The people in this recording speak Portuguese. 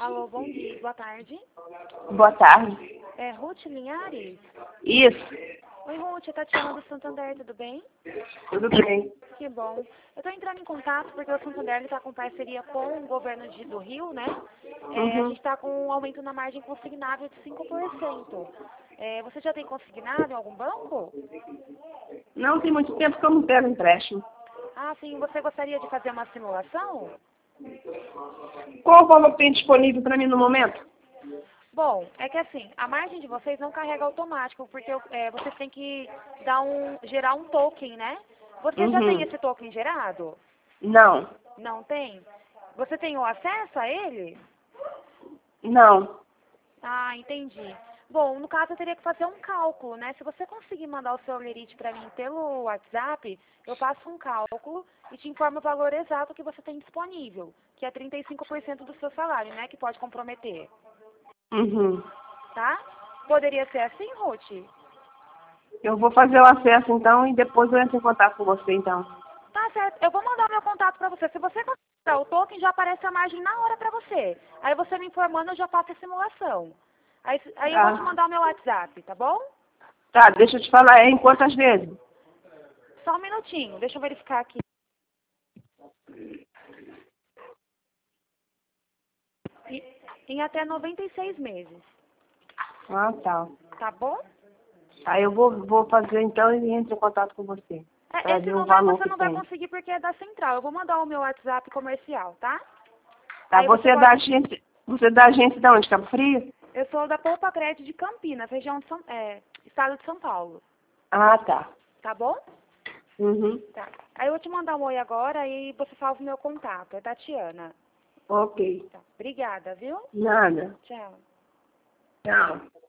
Alô, bom dia, boa tarde. Boa tarde. É Ruth Linhares? Isso, Oi, Ruth, é Tatiana do Santander, tudo bem? tudo bem. Que bom. Eu estou entrando em contato porque o Santander está com parceria com o governo do Rio, né? A gente está com um aumento na margem consignável de 5%. Você já tem consignado em algum banco? Não tem muito tempo que eu não pego empréstimo. Ah, sim, você gostaria de fazer uma simulação? Qual o valor que tem disponível para mim no momento? Bom, é que assim, a margem de vocês não carrega automático, porque vocês têm que gerar um token, né? Você já tem esse token gerado? Não, Não tem? Você tem o acesso a ele? não. Ah, entendi. Bom, no caso eu teria que fazer um cálculo, né? Se você conseguir mandar o seu lerite para mim pelo WhatsApp, eu faço um cálculo e te informo o valor exato que você tem disponível, que é 35% do seu salário, né? Que pode comprometer, Uhum. tá? Poderia ser assim, Ruth? Eu vou fazer o acesso então e depois eu entro em contato com você então. Tá certo. Eu vou mandar meu contato para você. Se você conseguir o token, já aparece a margem na hora para você. Aí você me informando, eu já faço a simulação. Aí eu vou te Tá. mandar o meu WhatsApp, tá bom? Tá, deixa eu te falar, é em quantas vezes? Só um minutinho, deixa eu verificar aqui. Em até 96 meses, Ah, tá. tá bom? Aí eu vou fazer então e entro em contato com você. Para Esse ver o número valor você que não vai tem. conseguir porque é da central. Eu vou mandar o meu WhatsApp comercial, tá? Tá, Aí você pode... você é da agência de onde? Cabo Frio? Eu sou da Poupa Crédito de Campinas, região de estado de São Paulo, Ah, tá. tá bom? Uhum. Tá. Aí eu vou te mandar um oi agora e você salva o meu contato. É Tatiana. Ok. Tá. Obrigada, viu? Nada. Tchau. Tchau.